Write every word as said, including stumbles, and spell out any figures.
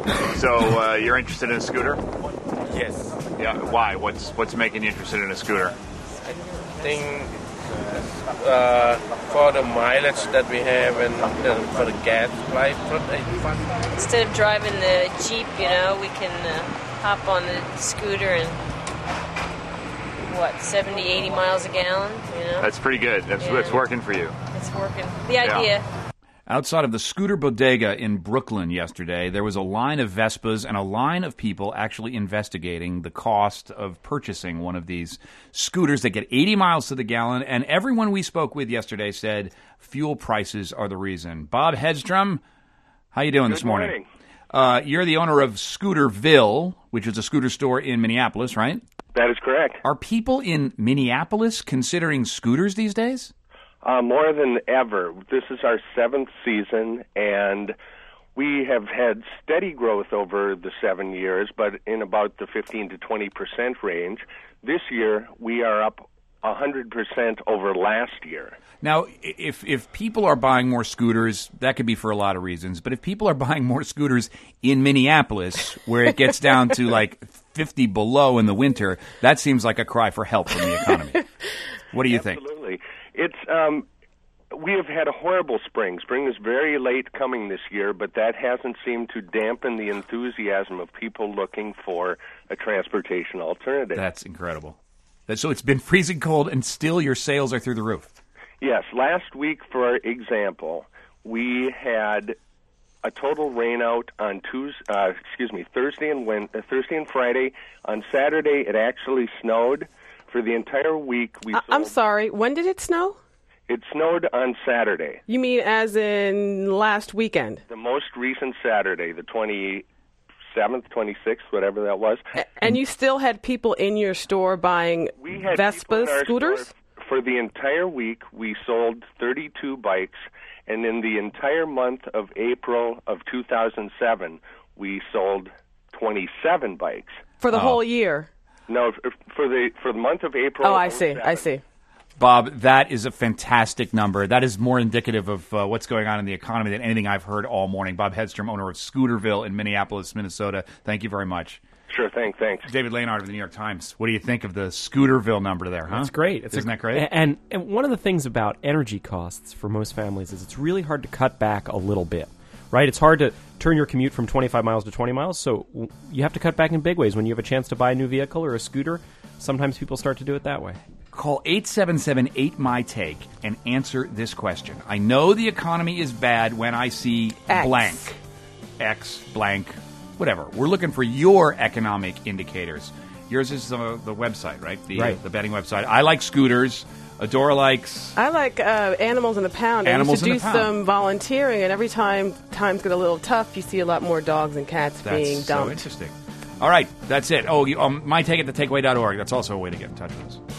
So uh, you're interested in a scooter? Yes. Yeah. Why? What's what's making you interested in a scooter? I think uh, for the mileage that we have and uh, for the gas price, it's fun. Instead of driving the Jeep, you know, we can uh, hop on the scooter and, what, seventy, eighty miles a gallon, you know? That's pretty good. That's Yeah. That's working for you. It's working. The idea. Outside of the Scooter Bodega in Brooklyn yesterday, there was a line of Vespas and a line of people actually investigating the cost of purchasing one of these scooters that get eighty miles to the gallon, and everyone we spoke with yesterday said fuel prices are the reason. Bob Hedstrom, how you doing Good this morning? morning. Uh, you're the owner of Scooterville, which is a scooter store in Minneapolis, right? That is correct. Are people in Minneapolis considering scooters these days? Uh, more than ever. This is our seventh season, and we have had steady growth over the seven years, but in about the fifteen to twenty percent range. This year, we are up one hundred percent over last year. Now, if if people are buying more scooters, that could be for a lot of reasons. But if people are buying more scooters in Minneapolis, where it gets down to like fifty below in the winter, that seems like a cry for help from the economy. What do you think? Absolutely. It's um, we have had a horrible spring. Spring is very late coming this year, but that hasn't seemed to dampen the enthusiasm of people looking for a transportation alternative. That's incredible. So it's been freezing cold, and still your sales are through the roof. Yes. Last week, for example, we had a total rainout on Tuesday, uh, excuse me, Thursday and Wed- uh, Thursday and Friday. On Saturday, it actually snowed. For the entire week, we. I- sold- I'm sorry. When did it snow? It snowed on Saturday. You mean as in last weekend? The most recent Saturday, the twenty-seventh, twenty-sixth, whatever that was. And you still had people in your store buying We had people Vespas, in our scooters? store. For the entire week, we sold thirty-two bikes, and in the entire month of April of two thousand seven, we sold twenty-seven bikes. For the Oh. whole year? No, f- for the for the month of April. Oh, I of see. I seven. see. Bob, that is a fantastic number. That is more indicative of uh, what's going on in the economy than anything I've heard all morning. Bob Hedstrom, owner of Scooterville in Minneapolis, Minnesota. Thank you very much. Sure, thanks, thanks. David Leonard of the New York Times. What do you think of the Scooterville number there, huh? That's great. It's Isn't a, that great? And, and one of the things about energy costs for most families is it's really hard to cut back a little bit, right? It's hard to turn your commute from twenty-five miles to twenty miles, so w- you have to cut back in big ways. When you have a chance to buy a new vehicle or a scooter, sometimes people start to do it that way. Call eight seven seven eight M Y Take and answer this question. I know the economy is bad when I see X. blank. X, blank, whatever. We're looking for your economic indicators. Yours is uh, the website, right? The, Right. the betting website. I like scooters. Adora likes... I like uh, Animals in the Pound. Animals I in used to the do Pound. some volunteering, and every time times get a little tough, you see a lot more dogs and cats That's being so dumped. interesting. All right, that's it. Oh, you, um, my take at the takeaway dot org. That's also a way to get in touch with us.